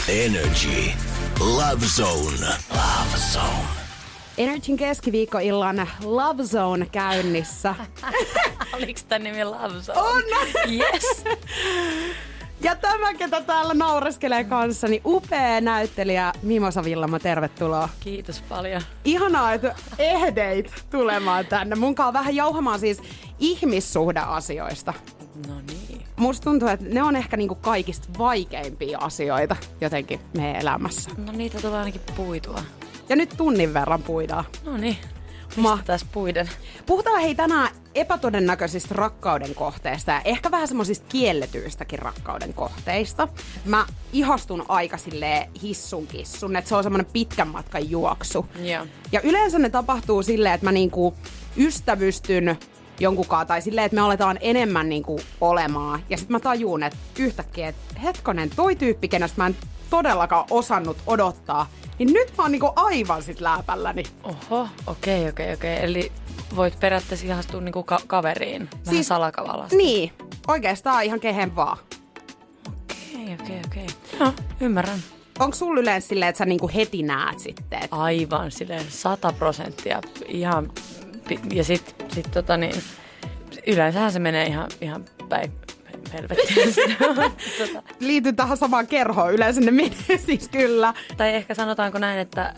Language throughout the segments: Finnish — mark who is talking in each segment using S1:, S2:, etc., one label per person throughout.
S1: Energy. Love Zone. Love Zone.
S2: Energyn keskiviikkoillan Love Zone käynnissä.
S3: Oliko tän nimi Love Zone?
S2: On!
S3: Yes!
S2: Ja tämä, ketä täällä naureskelee kanssani, upea näyttelijä Mimosa Villamo, tervetuloa.
S3: Kiitos paljon.
S2: Ihanaa, että ehdeit tulemaan tänne. Munkaan vähän jauhamaan siis ihmissuhdeasioista.
S3: No niin.
S2: Musta tuntuu, että ne on ehkä niinku kaikista vaikeimpia asioita jotenkin meidän elämässä.
S3: No niitä tulee ainakin puitua.
S2: Ja nyt tunnin verran puidaan.
S3: No niin. Pistetään puiden.
S2: Puhutaan hei tänään epätodennäköisistä rakkauden kohteista ja ehkä vähän semmoisista kielletyistäkin rakkauden kohteista. Mä ihastun aika silleen hissun kissun, että se on semmoinen pitkän matkan juoksu.
S3: Joo.
S2: Ja yleensä ne tapahtuu silleen, että mä niinku ystävystyn jonkunkaan tai silleen, että me aletaan enemmän niinku olemaan. Ja sit mä tajuun, että yhtäkkiä, että hetkonen, toi tyyppi, kenestä mä en todellakaan osannut odottaa, niin nyt mä oon niinku aivan sit lääpälläni.
S3: Oho, okei. Eli voit periaatteessa ihastua niinku kaveriin. Vähän siis, salakavalasta.
S2: Niin, oikeastaan ihan kehen vaan.
S3: Okei. Joo, ymmärrän.
S2: Onko sulla yleensä silleen, että sä niinku heti näet sitten? Että...
S3: Aivan silleen 100%. Ihan, ja sit yleensähän se menee ihan päin helvettiin.
S2: Liity tähän samaan kerhoon, yleensä ne menee siis kyllä.
S3: Tai ehkä sanotaanko näin, että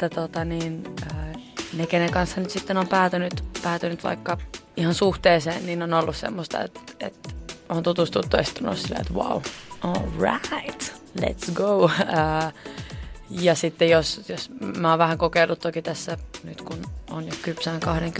S3: ne, kenen kanssa nyt sitten on päätynyt vaikka ihan suhteeseen, niin on ollut semmoista, että on tutustuttu ja sitten on silleen, että wow, all right, let's go. Ja sitten jos mä oon vähän kokeillut toki tässä, nyt kun on jo kypsään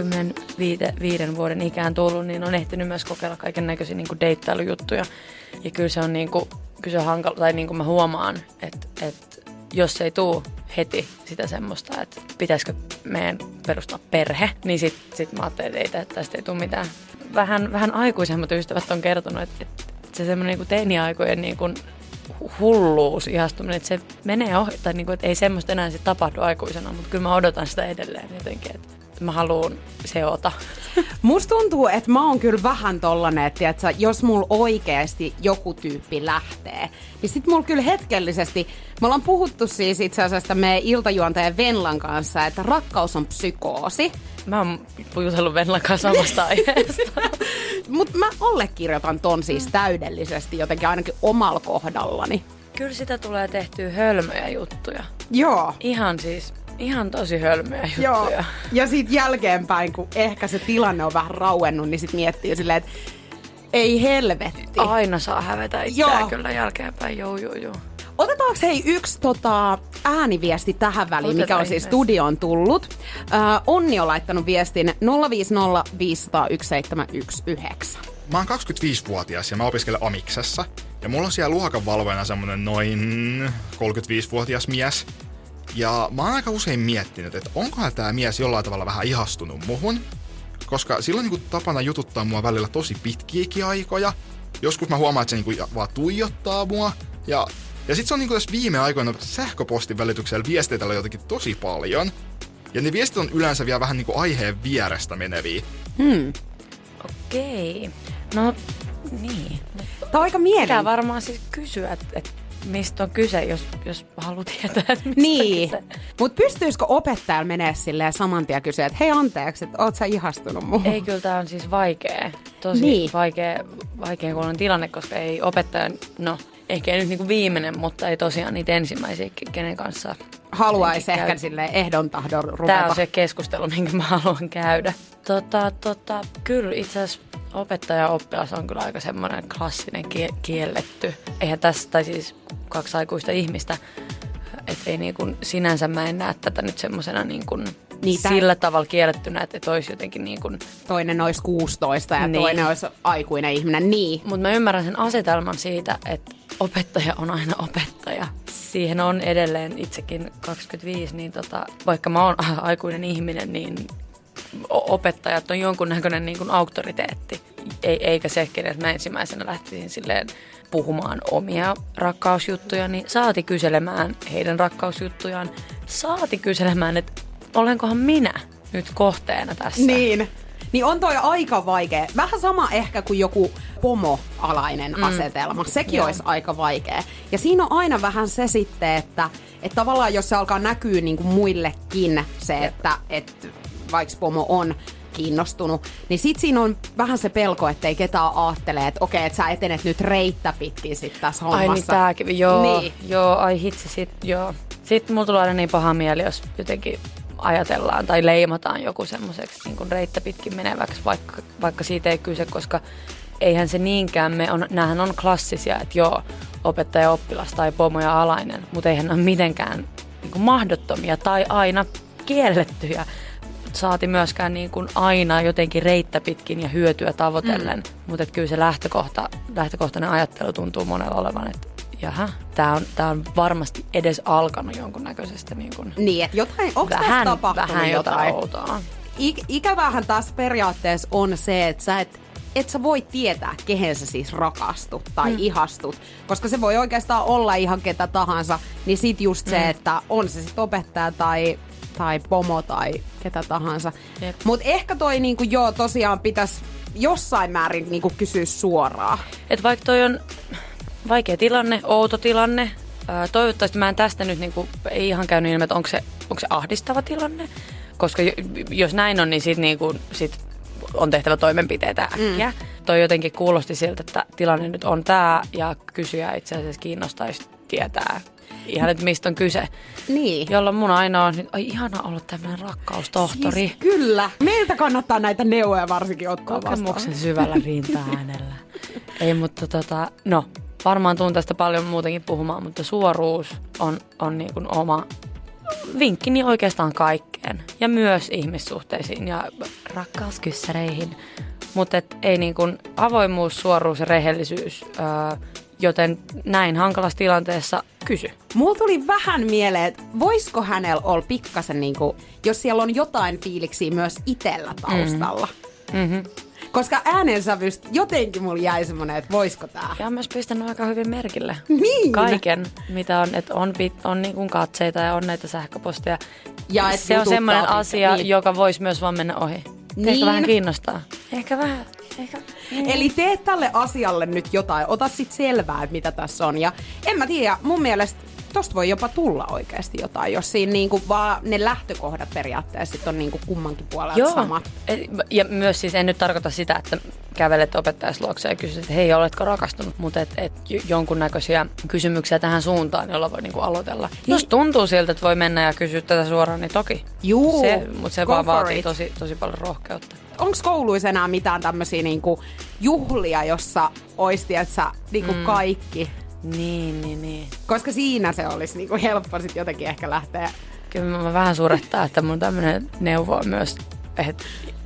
S3: 25 vuoden ikään tullut, niin on ehtinyt myös kokeilla kaiken näköisiä niin kuin deittailujuttuja. Ja kyllä se on, kyllä se on hankala, tai niin kuin mä huomaan, että jos ei tule heti sitä semmoista, että pitäisikö meidän perustaa perhe, niin sit mä ajattelin, että tästä ei tule mitään. Vähän aikuisemmat ystävät on kertonut, että se semmoinen niin kuin teiniaikojen niin kuin hulluus, ihastuminen, että se menee ohi, tai niin kuin, että ei semmoista enää sit tapahdu aikuisena, mutta kyllä mä odotan sitä edelleen jotenkin, että mä haluan seota.
S2: Musta tuntuu, että mä oon kyllä vähän tollanen, että jos mulla oikeasti joku tyyppi lähtee, niin sit mulla kyllä hetkellisesti, me ollaan puhuttu siis itse asiassa meidän iltajuontajan Venlan kanssa, että rakkaus on psykoosi.
S3: Mä oon jutellut Venlan kanssa samasta aiheesta.
S2: Mutta mä allekirjoitan ton siis täydellisesti jotenkin ainakin omalla kohdallani.
S3: Kyllä sitä tulee tehtyä hölmöjä juttuja.
S2: Joo.
S3: Ihan tosi hölmöjä juttuja.
S2: Joo. Ja sit jälkeenpäin, kun ehkä se tilanne on vähän rauennut, niin sit miettii silleen, että ei helvetti.
S3: Aina saa hävetä itseään kyllä jälkeenpäin, joo.
S2: Otetaanko hei yksi ääniviesti tähän väliin, mikä on siis studioon tullut. Onni on laittanut viestin 050 500 1719.
S4: Mä oon 25-vuotias ja mä opiskelen Amiksessa. Ja mulla on siellä luokanvalvojana semmonen noin 35-vuotias mies. Ja mä oon aika usein miettinyt, että onkohan tää mies jollain tavalla vähän ihastunut muhun. Koska sillä on niinku tapana jututtaa mua välillä tosi pitkiäkin aikoja. Joskus mä huomaan, että se niinku vaan tuijottaa mua. Ja sit se on niinku tässä viime aikoina sähköpostin välityksellä viesteitä jotenkin tosi paljon. Ja ne viestit on yleensä vielä vähän niinku aiheen vierestä meneviä.
S3: Okei. No niin.
S2: Tämä on aika
S3: Pitää varmaan siis kysyä, että mistä on kyse, jos haluaa tietää, että mistä
S2: niin.
S3: on kyse.
S2: Mutta pystyisikö opettajalla menee silleen saman tien kysyä, että hei anteeksi, että oot sä ihastunut muuhun?
S3: Ei, kyllä tää on siis vaikea. Tosi
S2: niin.
S3: vaikea kuulonen tilanne, koska ei opettaja, no ehkä ei nyt niinku viimeinen, mutta ei tosiaan niitä ensimmäisiä, kenen kanssa
S2: haluaisi ehkä silleen ehdon tahdon ruveta.
S3: Tää on se keskustelu, minkä mä haluan käydä. Kyllä itse asiassa opettaja-oppilas on kyllä aika semmoinen klassinen kielletty. Eihän tässä, tai siis 2 aikuista ihmistä, että ei niinku, sinänsä mä en näe tätä nyt semmosena niinku sillä tavalla kiellettynä, että olisi jotenkin niinku...
S2: Toinen olisi 16 ja
S3: niin.
S2: Toinen olisi aikuinen ihminen, niin.
S3: Mutta mä ymmärrän sen asetelman siitä, että opettaja on aina opettaja. Siihen on edelleen itsekin 25, niin vaikka mä oon aikuinen ihminen, niin opettajat on jonkunnäköinen niin kuin auktoriteetti. Eikä se, kenet mä ensimmäisenä lähtisin silleen puhumaan omia rakkausjuttuja, niin saati kyselemään heidän rakkausjuttujaan. Saati kyselemään, että olenkohan minä nyt kohteena tässä.
S2: Niin on toi aika vaikea. Vähän sama ehkä kuin joku pomo-alainen asetelma. Sekin olisi aika vaikea. Ja siinä on aina vähän se sitten, että tavallaan jos se alkaa näkyä niin kuin muillekin se, että vaikka pomo on kiinnostunut, niin sit siinä on vähän se pelko, ettei ketään ajattele, että okei, että sä etenet nyt reittä pitkin sit tässä hommassa.
S3: Ai niin tääkin, joo, ai hitsi, joo. Sitten mulla tulee aina niin paha mieli, jos jotenkin ajatellaan tai leimataan joku semmoiseksi niin kuin reittä pitkin meneväksi, vaikka siitä ei kyse, koska eihän se niinkään näähän on klassisia, että joo, opettaja, oppilas tai pomo ja alainen, mutta eihän ne ole mitenkään niin kuin mahdottomia tai aina kiellettyjä. Saati myöskään niin kuin aina jotenkin reittä pitkin ja hyötyä tavoitellen, mutta kyllä se lähtökohtainen ajattelu tuntuu monella olevan, että jaha, tää on varmasti edes alkanut jonkunnäköisestä
S2: niin, että jotain, onko tässä tapahtunut
S3: vähän jotain outoa?
S2: Ikävähän taas periaatteessa on se, että sä et sä voi tietää, kehen sä siis rakastut tai ihastut, koska se voi oikeastaan olla ihan ketä tahansa, niin sit just se, että on se sit opettaja tai pomo tai ketä tahansa. Mutta ehkä toi niinku tosiaan pitäisi jossain määrin niinku kysyä suoraan.
S3: Et vaikka toi on vaikea tilanne, outo tilanne, toivottavasti mä en tästä nyt niinku, ei ihan käynyt ilmi, että onko se ahdistava tilanne, koska jos näin on, niin sit on tehtävä toimenpiteitä äkkiä. Toi jotenkin kuulosti siltä, että tilanne nyt on tää ja kysyjä itse asiassa kiinnostaisi tietää ihan, että mistä on kyse.
S2: Niin.
S3: Jolloin mun ainoa on nyt, ihana olla tämmöinen rakkaustohtori.
S2: Siis kyllä. Meiltä kannattaa näitä neuvoja varsinkin ottaa vastaan.
S3: Kokemuksen syvällä rinta-äänellä. Ei, mutta varmaan tuun tästä paljon muutenkin puhumaan, mutta suoruus on niin kuin oma vinkkini oikeastaan kaikkeen. Ja myös ihmissuhteisiin ja rakkauskyssäreihin. Mutta ei niin kuin avoimuus, suoruus ja rehellisyys, joten näin hankalassa tilanteessa kysy.
S2: Mulla tuli vähän mieleen, että voisiko hänellä olla pikkasen, niin kuin, jos siellä on jotain fiiliksiä myös itsellä taustalla.
S3: Mm-hmm.
S2: Koska äänensävystä jotenkin mulla jäi semmoinen, että voisiko tää.
S3: Ja on myös pistänyt aika hyvin merkille
S2: niin.
S3: Kaiken, mitä on, että on niin kuin katseita ja on näitä sähköposteja.
S2: Ja
S3: se on semmoinen asia, niin. joka voisi myös vaan mennä ohi.
S2: Niin.
S3: Ehkä vähän kiinnostaa. Ehkä vähän.
S2: Eli tee tälle asialle nyt jotain. Ota sit selvää, että mitä tässä on. Ja en mä tiedä, mun mielestä tosta voi jopa tulla oikeasti jotain, jos siinä niinku vaan ne lähtökohdat periaatteessa sit on niinku kummankin puolelta samat.
S3: Ja myös siis en nyt tarkoita sitä, että kävelet opettajas luokse ja kysyt, että hei, oletko rakastunut, mutta et jonkunnäköisiä kysymyksiä tähän suuntaan, jolla voi niinku aloitella. Niin. Jos tuntuu siltä, että voi mennä ja kysyä tätä suoraan, niin toki.
S2: Juu,
S3: mutta se vaan vaatii tosi paljon rohkeutta.
S2: Onko kouluissa enää mitään tämmöisiä niinku juhlia, jossa ois niinku kaikki?
S3: Niin.
S2: Koska siinä se olisi niinku helppo sit jotenkin ehkä lähteä.
S3: Kyllä mä vähän surettaa, että mun tämmönen neuvo on myös, että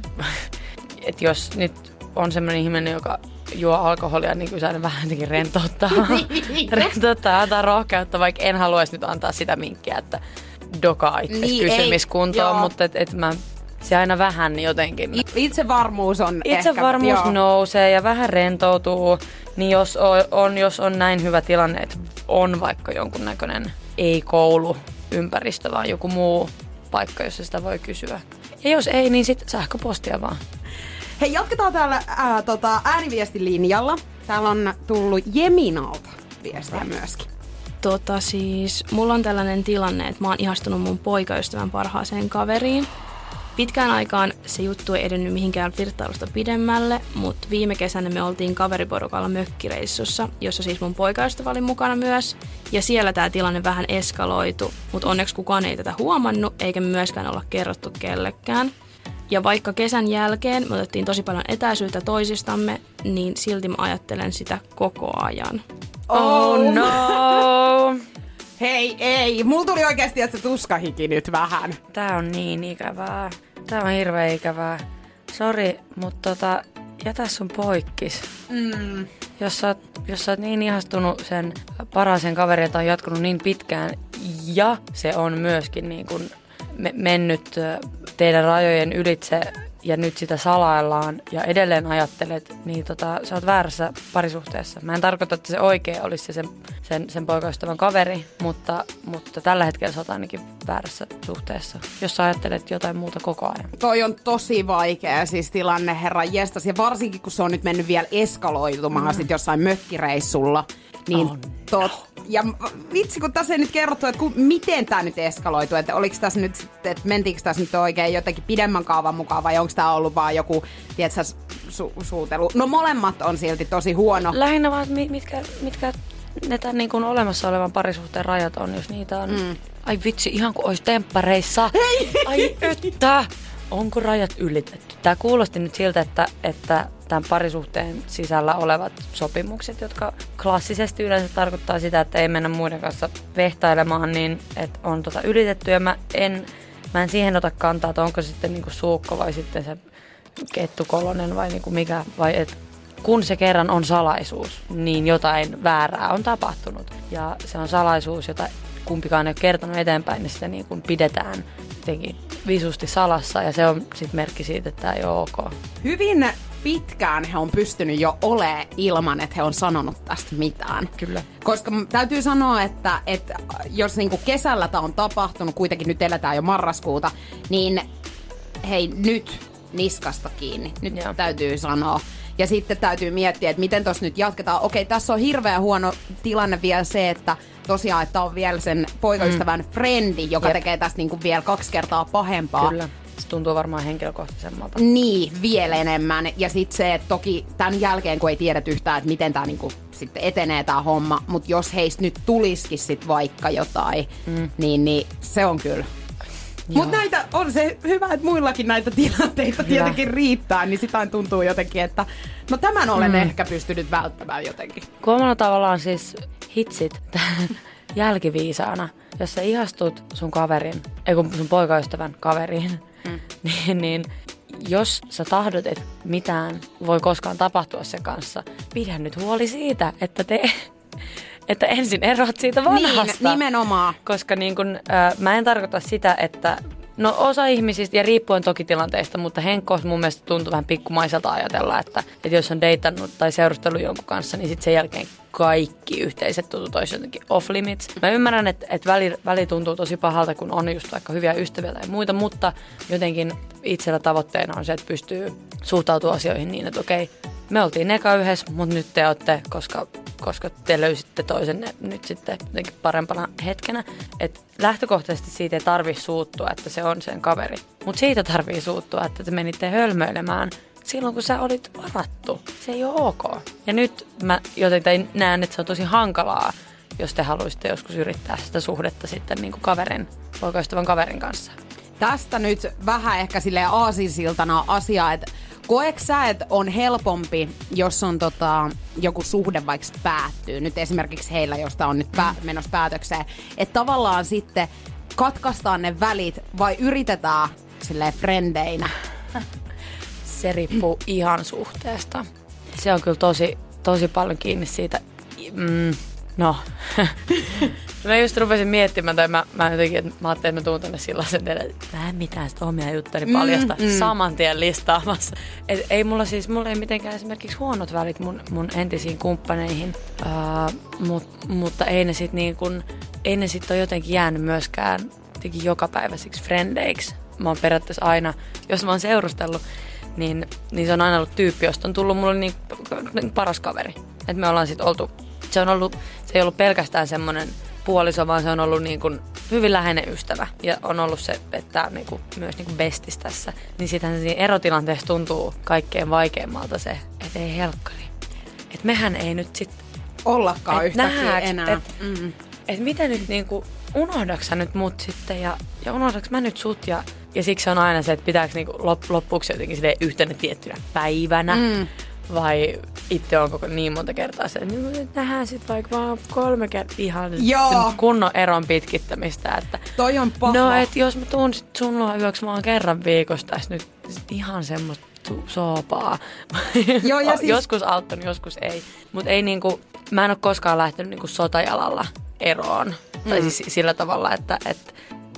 S3: jos nyt on semmoinen ihminen, joka juo alkoholia, niin kyllä se aina vähän jotenkin rentouttaa, antaa rohkeutta, vaikka en haluaisi nyt antaa sitä minkkiä, että dokaa itsesi kysymiskuntoon, mutta se aina vähän jotenkin.
S2: Itsevarmuus on
S3: Itsevarmuus nousee ja vähän rentoutuu, niin jos on näin hyvä tilanne, että on vaikka jonkunnäköinen ei-kouluympäristö, vaan joku muu paikka, jossa sitä voi kysyä. Ja jos ei, niin sitten sähköpostia vaan.
S2: Hei, jatketaan täällä ääniviestilinjalla. Täällä on tullut Jeminalta viestiä myöskin.
S5: Siis mulla on tällainen tilanne, että mä oon ihastunut mun poikaystävän parhaaseen kaveriin. Pitkään aikaan se juttu ei edennyt mihinkään flirttailusta pidemmälle, mutta viime kesänä me oltiin kaveriporukalla mökkireissussa, jossa siis mun poikaystävä oli mukana myös. Ja siellä tää tilanne vähän eskaloitu, mutta onneksi kukaan ei tätä huomannut, eikä me myöskään olla kerrottu kellekään. Ja vaikka kesän jälkeen me otettiin tosi paljon etäisyyttä toisistamme, niin silti mä ajattelen sitä koko ajan.
S3: Oh no!
S2: Hei, ei. Mulla tuli oikeasti että se tuskahiki nyt vähän.
S3: Tää on niin ikävää. Tää on hirveän ikävää. Sori, mutta jätä sun poikkis. Jos sä oot niin ihastunut sen parhaaseen kaveriin, jota on jatkunut niin pitkään, ja se on myöskin niin kuin mennyt teidän rajojen ylitse ja nyt sitä salaillaan ja edelleen ajattelet, niin sä oot väärässä parisuhteessa. Mä en tarkoita, että se oikea olisi sen poikaystävän kaveri, mutta tällä hetkellä sä oot ainakin väärässä suhteessa, jos sä ajattelet jotain muuta koko ajan.
S2: Toi on tosi vaikea siis tilanne, herra jestas, ja varsinkin kun se on nyt mennyt vielä eskaloitumaan sit jossain mökkireissulla, niin ja vitsi, kun tässä ei nyt kerrottu, että miten tämä nyt eskaloitu, että oliko tässä nyt, että mentiinkö tässä nyt oikein jotenkin pidemmän kaavan mukaan vai onko tämä ollut vaan joku, tiedätkö, suutelu. No molemmat on silti tosi huono.
S3: Lähinnä vaan, mitkä ne tämän niin kuin olemassa olevan parisuhteen rajat on, jos niitä on. Ai vitsi, ihan kuin olisi temppareissa. Ai että, onko rajat ylitetty? Tämä kuulosti nyt siltä, että tämän parisuhteen sisällä olevat sopimukset, jotka klassisesti yleensä tarkoittaa sitä, että ei mennä muiden kanssa vehtailemaan, niin että on ylitetty. Ja mä en siihen ota kantaa, että onko sitten niinku suukko vai sitten se kettukolonen vai niinku mikä. Vai et kun se kerran on salaisuus, niin jotain väärää on tapahtunut. Ja se on salaisuus, jota kumpikaan ei ole kertonut eteenpäin, niin sitä niin kuin pidetään jotenkin visusti salassa. Ja se on sitten merkki siitä, että tämä ei ole ok.
S2: Hyvin pitkään he on pystynyt jo olemaan ilman, että he on sanonut tästä mitään.
S3: Kyllä.
S2: Koska täytyy sanoa, että jos niinku kesällä tämä on tapahtunut, kuitenkin nyt eletään jo marraskuuta, niin hei nyt niskasta kiinni. Nyt täytyy sanoa. Ja sitten täytyy miettiä, että miten tuossa nyt jatketaan. Okei, tässä on hirveän huono tilanne vielä se, että tosiaan, että on vielä sen poikaystävän frendi, joka tekee tästä niinku vielä 2 kertaa pahempaa.
S3: Kyllä. Se tuntuu varmaan henkilökohtaisemmalta.
S2: Niin, vielä enemmän. Ja sitten se, että toki tämän jälkeen, kun ei tiedä yhtään, että miten tämä niinku sitten etenee tämä homma, mutta jos heistä nyt tulisikin sitten vaikka jotain, niin se on kyllä. Mutta näitä on se hyvä, että muillakin näitä tilanteita tietenkin riittää, niin sitä tuntuu jotenkin, että no tämän olen ehkä pystynyt välttämään jotenkin.
S3: Kuomalla tavallaan siis hitsit jälkiviisaana, jos sä ihastut sun sun poikaystävän kaveriin, niin jos sä tahdot, että mitään voi koskaan tapahtua sen kanssa, pidä nyt huoli siitä, että ensin eroat siitä vanhasta.
S2: Niin, nimenomaan.
S3: Koska niin kun, mä en tarkoita sitä, että no osa ihmisistä, ja riippuen toki tilanteista, mutta henkkoos mun mielestä tuntuu vähän pikkumaiselta ajatella, että jos on deitannut tai seurustellut jonkun kanssa, niin sitten sen jälkeen kaikki yhteiset tutut olisi jotenkin off limits. Mä ymmärrän, että väli tuntuu tosi pahalta, kun on just vaikka hyviä ystäviä tai muita, mutta jotenkin itsellä tavoitteena on se, että pystyy suhtautumaan asioihin niin, että okei, me oltiin eka yhdessä, mutta nyt te olette, koska te löysitte toisenne nyt sitten jotenkin parempana hetkenä. Että lähtökohtaisesti siitä ei tarvitse suuttua, että se on sen kaveri. Mutta siitä tarvii suuttua, että te menitte hölmöilemään silloin, kun sä olit varattu. Se ei ole ok. Ja nyt mä jotenkin näen, että se on tosi hankalaa, jos te haluaisitte joskus yrittää sitä suhdetta sitten niin kuin poikaystävän kaverin kanssa.
S2: Tästä nyt vähän ehkä silleen aasinsiltana asiaa, että koeks sä, että on helpompi, jos on joku suhde vaikka päättyy, nyt esimerkiksi heillä, josta on nyt menossa päätökseen, että tavallaan sitten katkaistaan ne välit vai yritetään silleen frendeinä?
S3: Se riippuu ihan suhteesta. Se on kyllä tosi paljon kiinni siitä. Mä just rupesin miettimään, tai mä jotenkin, että mä ajattelin, että mä tuun tänne sellaisen teille, että mä en mitään sitä omia juttuja paljasta saman tien listaamassa. Et ei mulla ei mitenkään esimerkiksi huonot välit mun entisiin kumppaneihin, mutta ei ne sit ole jotenkin jäänyt myöskään jotenkin jokapäiväisiksi frendeiksi. Mä oon periaatteessa aina, jos mä oon seurustellut, niin se on aina ollut tyyppi, josta on tullut mulle niin paras kaveri. Että me ollaan sit oltu, se ei ollut pelkästään semmoinen puoliso, vaan se on ollut niin kuin hyvin läheinen ystävä. Ja on ollut se, että on niin kuin myös niin kuin bestis tässä. Niin sitähän siinä erotilanteessa tuntuu kaikkein vaikeimmalta se, että ei helkkari. Että mehän ei nyt sitten
S2: ollakaan yhtäkkiä enää.
S3: Että miten nyt niinku, unohdaks sä nyt mut sitten ja unohdaks mä nyt sut ja siksi on aina se, että pitääkö niinku loppuksi jotenkin silleen yhtenä tiettynä päivänä vai itse on koko niin monta kertaa se, että nähdään sit vaikka vaan 3 kertaa ihan kunnon eron pitkittämistä. Että,
S2: toi on paha.
S3: No, että jos mä tuun sit sun luo yöksi vaan kerran viikossa tässä nyt ihan semmoista soopaa.
S2: Joo, ja siis
S3: joskus auttanut, joskus ei. Mutta ei niinku, mä en ole koskaan lähtenyt niinku sotajalalla eroon. Tai siis sillä tavalla, että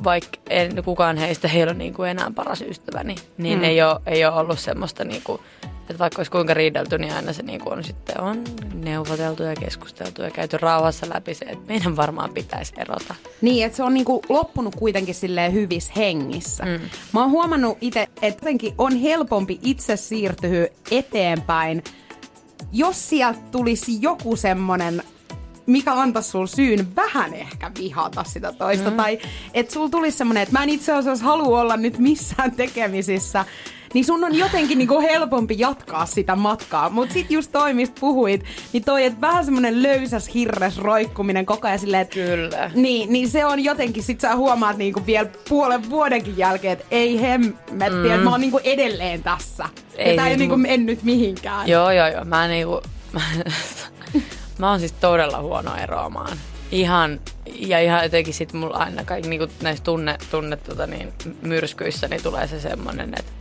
S3: vaikka kukaan heistä ei ole niin kuin enää paras ystäväni, niin ei ole ollut semmoista, niin kuin, että vaikka olisi kuinka riidelty, niin aina se niin kuin on neuvoteltu ja keskusteltu ja käyty rauhassa läpi se, että meidän varmaan pitäisi erota.
S2: Niin, että se on niin kuin loppunut kuitenkin silleen hyvissä hengissä. Mä oon huomannut itse, että jotenkin on helpompi itse siirtyä eteenpäin, jos sieltä tulisi joku semmonen, mikä antaisi sulla syyn vähän ehkä vihata sitä toista. Tai että sulla tulisi semmonen, että mä en itse asiassa halua olla nyt missään tekemisissä. Niin sun on jotenkin niinku helpompi jatkaa sitä matkaa. Mut sit just toi, mistä puhuit, niin toi, että vähän semmonen löysäs hirres roikkuminen koko ajan silleen, että
S3: kyllä.
S2: Niin se on jotenkin, sit sä huomaat niinku vielä puolen vuodenkin jälkeen, että ei hemmetti, että mä oon niinku edelleen tässä. Ei, tää ei niinku mennyt mihinkään.
S3: Joo. Mä oon siis todella huono eroamaan. Ihan jotenkin sit mulla aina kaikki niinku näissä myrskyissä niin tulee se semmonen, että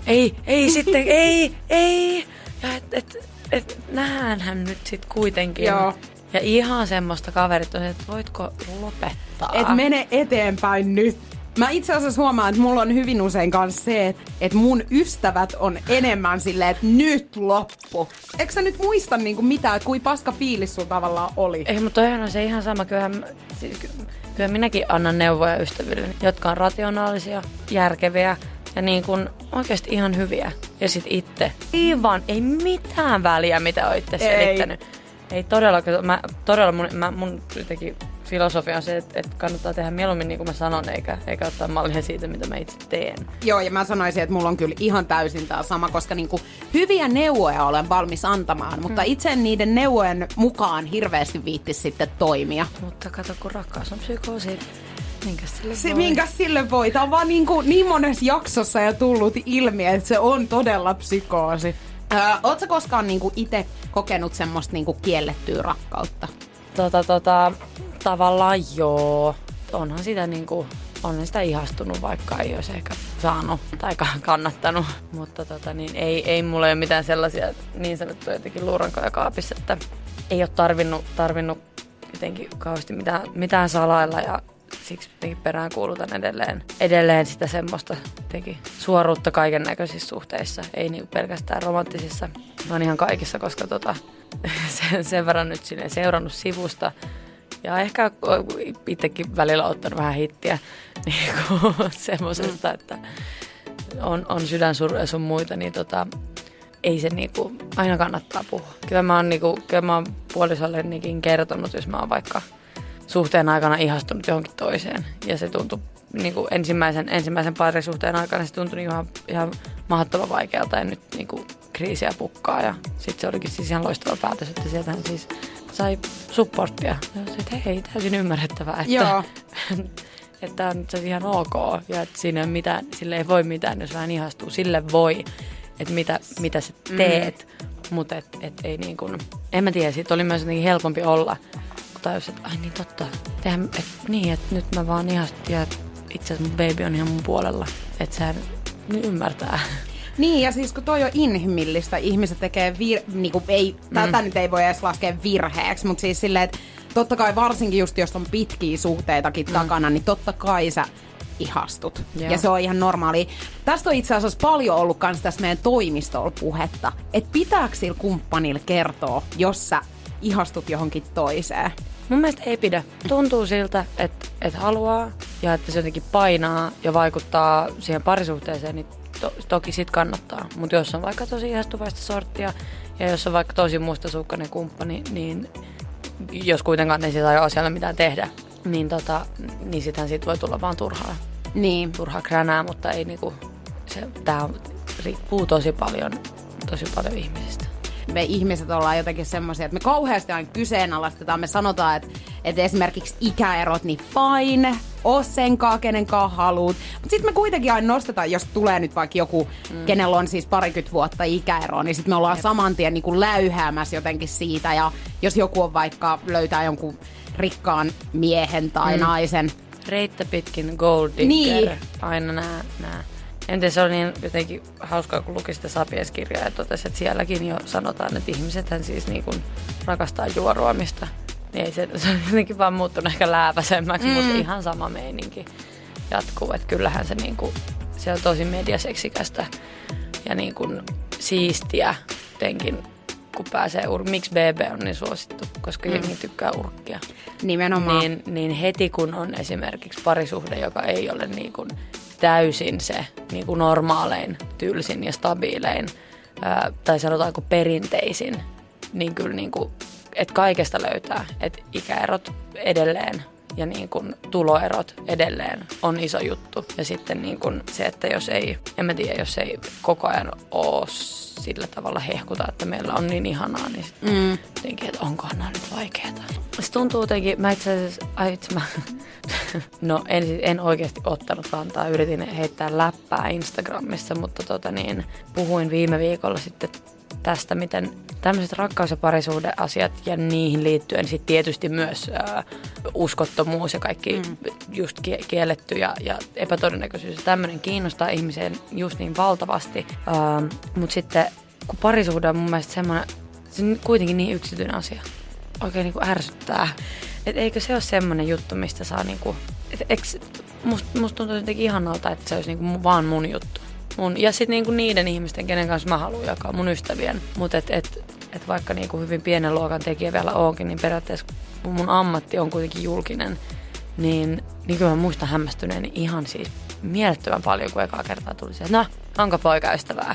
S3: ei. Ja et nähdäänhän nyt sit kuitenkin.
S2: Joo.
S3: Ja ihan semmoista kaverit on, että voitko lopettaa?
S2: Et mene eteenpäin nyt. Mä itse asiassa huomaan, että mulla on hyvin usein kanssa se, että mun ystävät on enemmän silleen, että nyt loppu. Eikö sä nyt muista niinku mitään, että kui paska fiilis sulla tavallaan oli?
S3: Ei, mutta toihan on se ihan sama. Kyllä minäkin annan neuvoja ystäville, jotka on rationaalisia, järkeviä ja niin kuin oikeasti ihan hyviä. Ja sit itse. Ei mitään väliä, mitä oitte selittänyt. Ei todellakaan. Mun jotenkin filosofia on se, että kannattaa tehdä mieluummin niin kuin mä sanon, eikä ottaa mallia siitä, mitä mä itse teen.
S2: Joo, ja mä sanoisin, että mulla on kyllä ihan täysin tää sama, koska niinku hyviä neuvoja olen valmis antamaan, mutta itse niiden neuvojen mukaan hirveästi viittis sitten toimia.
S3: Mutta kato, kun rakkaus on psykoosi.
S2: Minkäs sille voi? Tää on vaan niin monessa jaksossa jo tullut ilmi, että se on todella psykoosi. Ootko koskaan niinku itse kokenut semmoista niinku kiellettyä rakkautta? Tavallaan joo. Onhan sitä ihastunut, vaikka ei olisi ehkä saanut tai kannattanut. Mutta ei mulla ole mitään sellaisia niin sanottuja jotenkin luurankoja kaapissa, että ei ole tarvinnut jotenkin kauheasti mitään salailla ja siksi peräänkuulutan edelleen sitä semmoista suoruutta kaiken näköisissä suhteissa. Ei niinku pelkästään romanttisissa, vaan ihan kaikissa, koska sen verran nyt sinne seurannut sivusta. Ja ehkä itsekin välillä ottanut vähän hittiä niinku semmoisesta, että on sydänsurua sun muita, niin ei se niinku, aina kannattaa puhua. Kyllä mä oon puolisollenikin kertonut, jos mä oon vaikka suhteen aikana ihastunut johonkin toiseen. Ja se tuntui niinku ensimmäisen parisuhteen aikana se tuntui ihan mahdottoman vaikealta ja nyt niinku kriisiä pukkaa. Ja sitten se olikin siis ihan loistava päätös, että sieltähän siis sai supporttia. Ja sitten hei, täysin ymmärrettävää, että on se ihan ok. Ja että sille ei voi mitään, jos vähän ihastuu. Sille voi, että mitä sä teet. Mutta et ei niin kuin, en mä tiedä, siitä oli myös jotenkin helpompi olla. Tajus, että ai niin totta, että nyt mä vaan ihastun ja itse asiassa mun baby on ihan mun puolella, että sehän ymmärtää. Niin, ja siis kun toi on inhimillistä, ihmiset tekee tätä nyt ei voi edes laskea virheeksi, mutta siis silleen, että totta kai varsinkin just jos on pitkiä suhteitakin takana, niin totta kai sä ihastut. Joo. Ja se on ihan normaalia. Tästä on itse asiassa paljon ollut kans tässä meidän toimistolla puhetta, että pitääkö sillä kumppanilla kertoa, jos sä ihastut johonkin toiseen?
S3: Mun mielestä ei pidä. Tuntuu siltä, että haluaa ja että se jotenkin painaa ja vaikuttaa siihen parisuhteeseen, niin toki sit kannattaa. Mutta jos on vaikka tosi ihastuvaista sorttia ja jos on vaikka tosi mustasukkainen kumppani, niin jos kuitenkaan ei sitä ole asialle mitään tehdä, niin sitähän siitä voi tulla vaan turhaa.
S2: Niin.
S3: Turhaa kränää, mutta ei tää riippuu tosi paljon ihmisistä.
S2: Me ihmiset ollaan jotenkin semmoisia, että me kauheasti aina kyseenalaistetaan. Me sanotaan, että esimerkiksi ikäerot, niin fine, oo senkaan, kenenkaan haluut. Mutta sitten me kuitenkin aina nostetaan, jos tulee nyt vaikka joku, kenellä on siis 20 vuotta ikäeroa, niin sitten me ollaan saman tien niin kuin läyhäämässä jotenkin siitä. Ja jos joku on vaikka löytää jonkun rikkaan miehen tai naisen.
S3: Reittä pitkin gold digger. Niin. Aina nää. En tiedä, se oli niin jotenkin hauskaa, kun luki sitä Sapiens-kirjaa ja totesi, että sielläkin jo sanotaan, että ihmisethän siis niin kuin rakastaa juoruamista. Niin se on jotenkin vaan muuttunut ehkä lääpäisemmäksi, mutta ihan sama meininki. jatkuu. Että kyllähän se, niinku, se on tosi mediaseksikästä ja niinku siistiä jotenkin, kun pääsee miksi BB on niin suosittu, koska jengi tykkää urkkia.
S2: Nimenomaan.
S3: Niin heti kun on esimerkiksi parisuhde, joka ei ole niinku täysin se niinku normaalein, tylsin ja stabiilein, tai sanotaanko perinteisin, niin kyllä niinku, että kaikesta löytää, että ikäerot edelleen ja niin kuin tuloerot edelleen on iso juttu. Ja sitten niin kuin se, että jos ei, en mä tiedä, jos ei koko ajan ole sillä tavalla hehkuta, että meillä on niin ihanaa, niin sitten jotenkin, että onkohan nämä nyt vaikeaa. Se tuntuu jotenkin, mä itse asiassa, no en oikeasti ottanut kantaa, yritin heittää läppää Instagramissa, mutta puhuin viime viikolla sitten tästä, miten tämmöiset rakkaus- ja parisuhdeasiat ja niihin liittyen sitten tietysti myös uskottomuus ja kaikki just kielletty ja epätodennäköisyys ja tämmöinen kiinnostaa ihmiseen just niin valtavasti. Mutta sitten kun parisuhde on mun mielestä semmoinen, se on kuitenkin niin yksityinen asia. Oikein niin kuin ärsyttää. Et eikö se ole semmoinen juttu, mistä saa niinku, musta tuntuu jotenkin ihanalta, että se olisi niinku vaan mun juttu. Ja sitten niinku niiden ihmisten, kenen kanssa mä haluan jakaa, mun ystävien. Mutta et vaikka niinku hyvin pienen luokan tekijä vielä onkin, niin periaatteessa mun ammatti on kuitenkin julkinen. Niin kyllä mä muistan hämmästyneeni ihan siis mielettömän paljon, kun ekaa kertaa tuli se, että no, onko poikaystävää?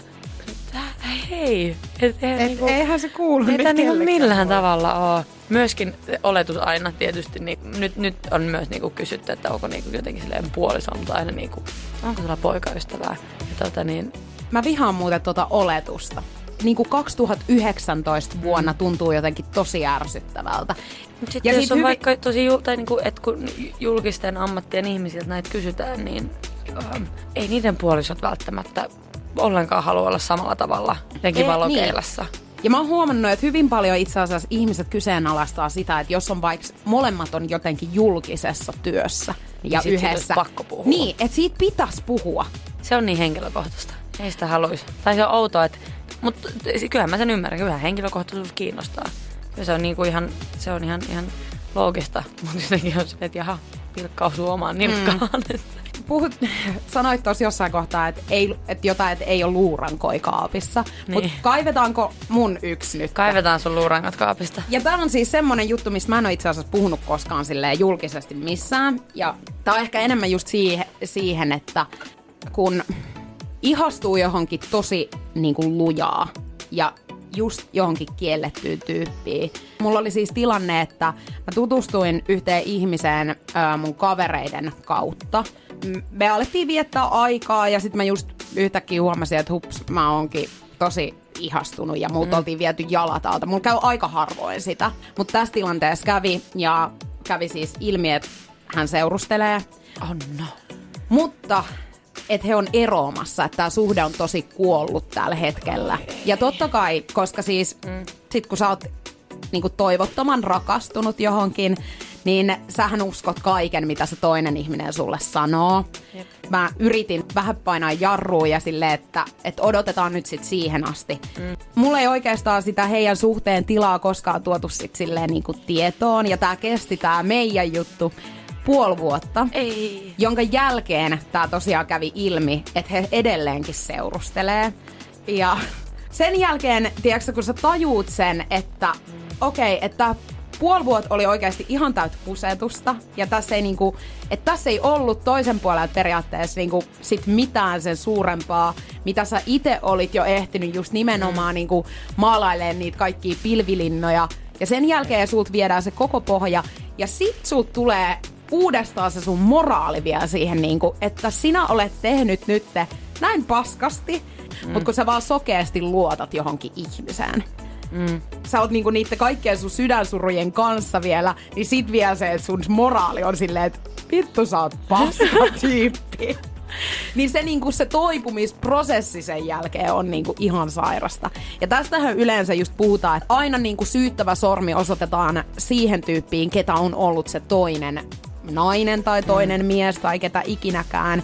S3: Hei.
S2: Eihän se kuulu
S3: nyt niinku millään tavalla ole. Myöskin oletus aina tietysti, niin nyt on myös niinku kysytty, että onko niinku jotenkin silleen puoliso, mutta aina niinku, onko sulla poikaystävää? Ja
S2: Mä vihaan muuten oletusta. Niin kuin 2019 vuonna tuntuu jotenkin tosi ärsyttävältä.
S3: Mutta sitten jos on vaikka tosi, tai niinku, että kun julkisten ammattien ihmisiltä näitä kysytään, niin ei niiden puolisot välttämättä ollenkaan halua olla samalla tavalla jotenkin valokeilassa.
S2: Niin. Ja mä oon huomannut, että hyvin paljon itse asiassa ihmiset kyseenalaistaa sitä, että jos on vaikka molemmat on jotenkin julkisessa työssä ja
S3: niin
S2: yhdessä.
S3: Pakko puhua.
S2: Niin, että siitä pitäisi puhua.
S3: Se on niin henkilökohtaista. Ei sitä haluaisi. Tai se on outoa, että, mutta kyllähän mä sen ymmärrän. Kyllähän henkilökohtaisuus kiinnostaa. Ja se on niinku ihan loogista. Mutta jotenkin on se, että jaha, pilkka osuu omaan nilkkaan.
S2: Sanoit tuossa jossain kohtaa, että ei ole luurankoi kaapissa.
S3: Niin.
S2: Mutta kaivetaanko mun yksi nyt?
S3: Kaivetaan sun luurankat kaapista.
S2: Ja tää on siis semmonen juttu, mistä mä en ole itse asiassa puhunut koskaan silleen julkisesti missään. Ja tää on ehkä enemmän just siihen, että kun ihastuu johonkin tosi niin kuin lujaa ja just johonkin kiellettyyn tyyppiin. Mulla oli siis tilanne, että mä tutustuin yhteen ihmiseen mun kavereiden kautta. Me alettiin viettää aikaa ja sitten mä just yhtäkkiä huomasin, että hups, mä oonkin tosi ihastunut ja multa oltiin viety jalat alta. Mulla käy aika harvoin sitä, mutta tässä tilanteessa kävi siis ilmi, että hän seurustelee.
S3: Oh no.
S2: Mutta että he on eroamassa, että tämä suhde on tosi kuollut tällä hetkellä. Ja totta kai, koska siis sit kun sä oot niinku toivottoman rakastunut johonkin, niin sähän uskot kaiken, mitä se toinen ihminen sulle sanoo.
S3: Jep.
S2: Mä yritin vähän painaa jarruun ja silleen, että odotetaan nyt sit siihen asti. Mulla ei oikeastaan sitä heidän suhteen tilaa koskaan tuotu sit silleen niinku tietoon. Ja tää kesti tää meidän juttu 5 vuotta, jonka jälkeen tää tosiaan kävi ilmi, että he edelleenkin seurustelee. Ja sen jälkeen, tiedätkö, kun sä tajuut sen, että okei, että 5 vuotta oli oikeasti ihan täyttä kusetusta, ja tässä ei, niinku, että tässä ei ollut toisen puolella periaatteessa niinku, sit mitään sen suurempaa, mitä sä itse olit jo ehtinyt just nimenomaan niinku, maalailemaan niitä kaikkia pilvilinnoja, ja sen jälkeen sulta viedään se koko pohja, ja sit sulta tulee uudestaan se sun moraali vielä siihen, niinku, että sinä olet tehnyt nyt näin paskasti, mutta kun sä vaan sokeasti luotat johonkin ihmiseen. Sä oot niinku niitten kaikkien sun sydänsurujen kanssa vielä, niin sit vielä se, että sun moraali on silleen, että vittu sä oot paskatyyppi. Niin se, niinku, se toipumisprosessi sen jälkeen on niinku ihan sairasta. Ja tästähän yleensä just puhutaan, että aina niinku syyttävä sormi osoitetaan siihen tyyppiin, ketä on ollut se toinen nainen tai toinen mies tai ketä ikinäkään.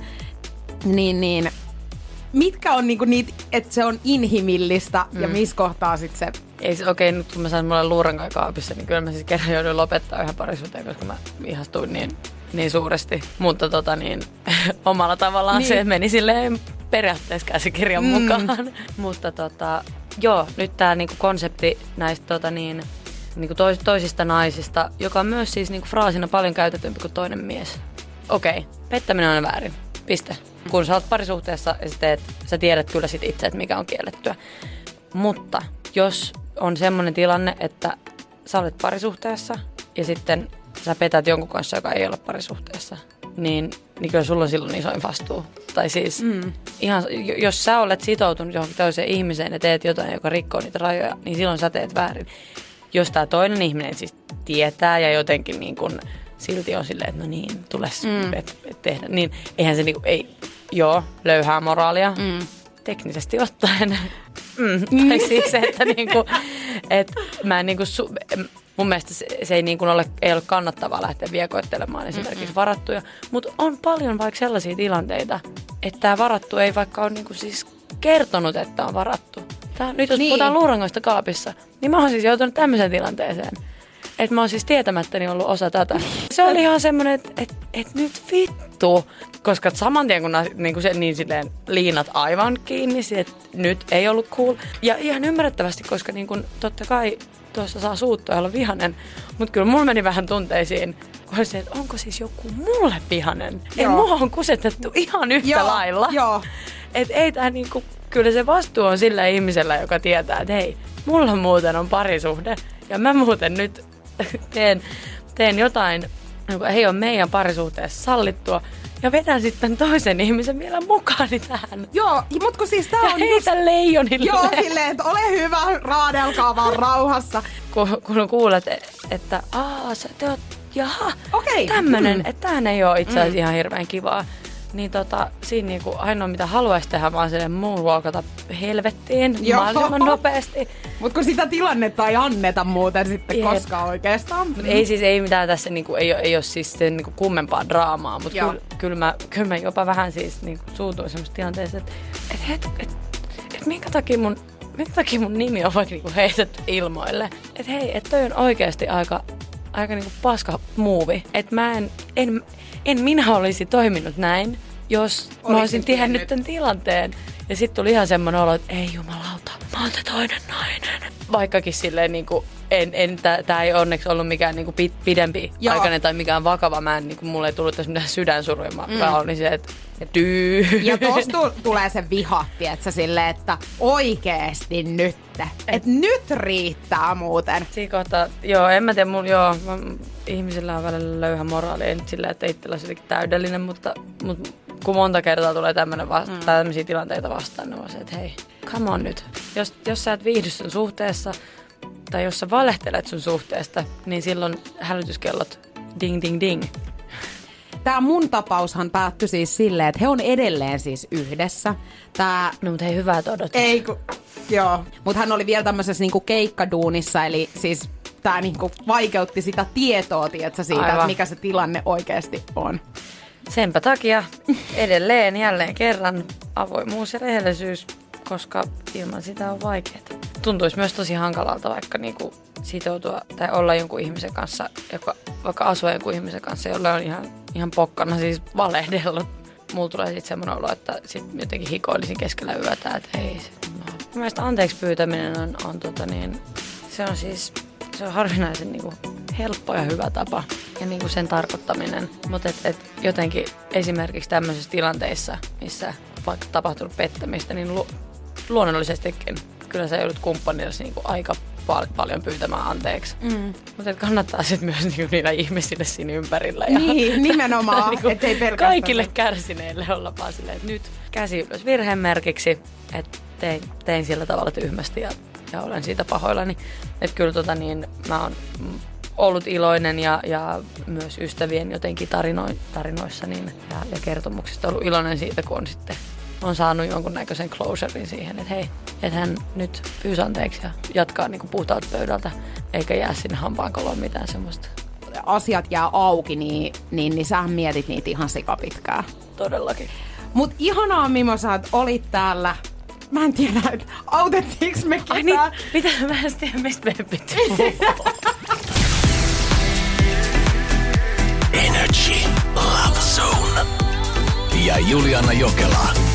S2: Niin mitkä on niinku niitä, että se on inhimillistä ja missä kohtaa sit se
S3: Okei, nyt kun mä sain mulle luurankaa kaapissa, niin kyllä mä siis kerran jouduin lopettaa yhden parisuhteen, koska mä ihastuin niin suuresti. Mutta omalla tavallaan niin. Se meni silleen periaatteessa käsikirjan mukaan. Mutta joo, nyt tää niinku konsepti näistä niinku toisista naisista, joka on myös siis niinku fraasina paljon käytetympi kuin toinen mies. Okei, pettäminen on väärin. Piste. Kun sä oot parisuhteessa ja sä tiedät kyllä sit itse, että mikä on kiellettyä. Mutta jos on semmoinen tilanne, että sä olet parisuhteessa ja sitten sä petät jonkun kanssa, joka ei ole parisuhteessa, niin kyllä sulla on silloin isoin vastuu. Tai siis ihan, jos sä olet sitoutunut johonkin toiseen ihmiseen ja teet jotain, joka rikkoo niitä rajoja, niin silloin sä teet väärin. Jos tää toinen ihminen siis tietää ja jotenkin niin kun silti on silleen, että no niin, tules tehdä, niin eihän se niinku, löyhää moraalia. Teknisesti ottaen. Tai siis se, että niinku, et mä en niinku, mun mielestä se ei niinku ei ole kannattavaa lähteä viekoittelemaan esimerkiksi varattuja, mutta on paljon vaikka sellaisia tilanteita, että tämä varattu ei vaikka ole niinku siis kertonut, että on varattu. Nyt jos puhutaan luurangoista kaapissa, niin mä oon siis joutunut tämmöiseen tilanteeseen. Että mä oon siis tietämättäni ollut osa tätä. Se oli ihan semmoinen, että nyt vittu. Koska saman tien kun niin silleen liinat aivan kiinni, että nyt ei ollut cool. Ja ihan ymmärrettävästi, koska niin kun, totta kai tuossa saa suuttua ja olla vihanen. Mutta kyllä mulla meni vähän tunteisiin, kun oli se, että onko siis joku mulle vihanen. Ei mua on kusetettu ihan yhtä lailla. Joo. Että ei tää niinku, kyllä se vastuu on sillä ihmisellä, joka tietää, että hei, mulla muuten on parisuhde. Ja mä muuten nyt teen jotain, joka ei ole meidän parisuhteessa sallittua, ja vedän sitten toisen ihmisen vielä mukaani tähän.
S2: Joo, mutta kun siis tää on
S3: heitä leijonille.
S2: Joo, silleen, että ole hyvä, raadelkaa vaan rauhassa.
S3: Kun kuulet, että sä te oot, jaha, tämmönen, että tämähän ei ole itse asiassa ihan hirveän kivaa. Niin siinä niinku ainoa mitä haluaisi tehdä vaan silleen moonwalkata helvettiin mahdollisimman nopeasti.
S2: Mut kun sitä tilannetta ei anneta muuten sitten koskaan oikeastaan.
S3: Mut ei mitään tässä niinku, ei ole siis se niinku kummempaa draamaa, mut kyllä mä jopa vähän siis niinku suutuin semmoisessa tilanteessa, että minkä takia mun nimi on vaikka niinku heitetty ilmoille. Että hei, että toi on oikeasti aika niinku paska muuvi. Että mä en minä olisi toiminut näin, jos mä olisin tiennyt tämän tilanteen. Ja sitten tuli ihan semmoinen olo, että ei jumalauta, mä oon se toinen nainen. Vaikkakin silleen niinku, tää ei onneksi ollut mikään niinku pidempi aikainen tai mikään vakava. Niinku, mulle ei tullut tässä mitään sydänsuruja. Mä olin se, että Ja
S2: tosta tulee se viha, tietsä, silleen, että oikeesti nyt. Että nyt riittää muuten.
S3: Siinä kohtaa, en mä tiedä, ihmisillä on välillä löyhä moraali. Ei nyt silleen, että itsellä olisi jotenkin täydellinen, mutta kun monta kertaa tulee tämmöisiä tilanteita vastaan, niin on se, että hei, come on nyt. Jos sä et viihdy sun suhteessa, tai jos sä valehtelet sun suhteesta, niin silloin hälytyskellot ding ding ding.
S2: Tää mun tapaushan päättyi siis silleen, että he on edelleen siis yhdessä.
S3: No mutta hei, hyvää odottaa.
S2: Joo. Mutta hän oli vielä tämmöisessä niinku keikkaduunissa, eli siis tää niinku vaikeutti sitä tietoa, tietsä, siitä, että mikä se tilanne oikeasti on.
S3: Senpä takia edelleen jälleen kerran avoimuus ja rehellisyys, koska ilman sitä on vaikeaa. Tuntuisi myös tosi hankalalta vaikka niinku sitoutua tai olla jonkun ihmisen kanssa, vaikka asua jonkun ihmisen kanssa, jolla on ihan pokkana siis valehdellut. Mulla tulee sitten semmoinen olo, että sit jotenkin hikoilisin keskellä yötä, että hei. Mun mielestä anteeksi pyytäminen on se on harvinaisen niinku helppo ja hyvä tapa ja niinku sen tarkoittaminen. Mutta jotenkin esimerkiksi tämmöisissä tilanteissa, missä vaikka tapahtunut pettämistä, niin luonnollisestikin kyllä sä joudut kumppanillesi niinku aika paljon pyytämään anteeksi. Mutta kannattaa sitten myös niinku niillä ihmisille siinä ympärillä. Ja
S2: niin, nimenomaan. niinku ettei pelkästään
S3: kaikille kärsineille olla vaan silleen, että nyt käsi ylös virhemerkiksi, että tein sillä tavalla tyhmästi ja olen siitä pahoillani. Että kyllä mä oon ollut iloinen ja myös ystävien jotenkin tarinoissa ja kertomuksista ollut iloinen siitä, kun on saanut jonkunnäköisen closurein siihen, että hei, että hän nyt pyysi anteeksi ja jatkaa niin kuin puhtaalta pöydältä, eikä jää sinne hampaankoloon mitään semmoista.
S2: Asiat jää auki, niin sähän mietit niitä ihan sikapitkään.
S3: Todellakin.
S2: Mut ihanaa, Mimosa, että olit täällä mä en tiedä, että autettiinko me ketään.
S3: Ai niin, mitä mä en tiedä, mistä meidän pitää
S1: Energy Love Zone. Ja Juliana Jokela.